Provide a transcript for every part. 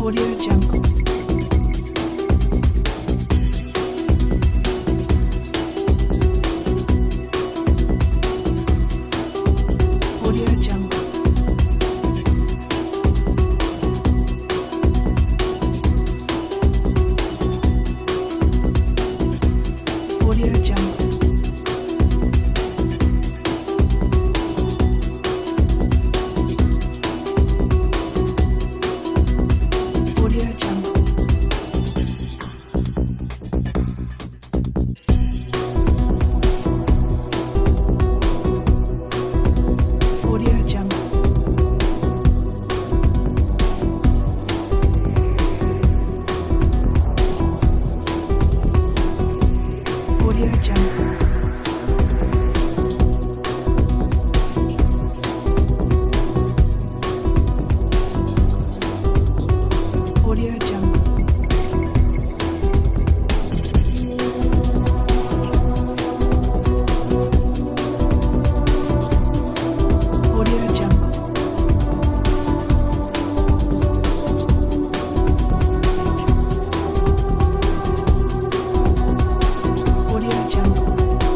Audio Jungle. Audio Jungle. Audio Jungle. Audio Jungle. Audio Jungle. Audio Jungle. Audio Jungle. Audio Jungle. Audio Jungle.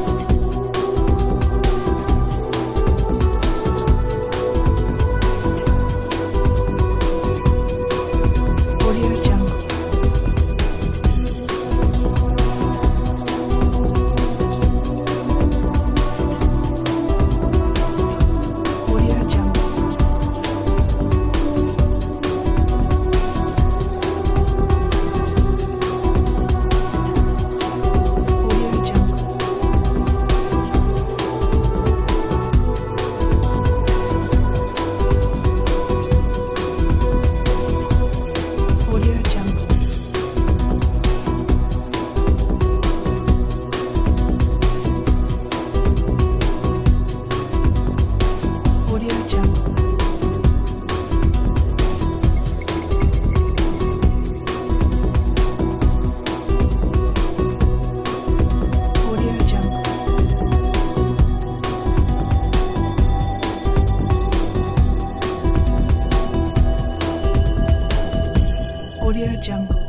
Audio Jungle. Audio Jungle. Audio Jungle. Audio Jungle. Audio Jungle. Audio Jungle. Audio Jungle.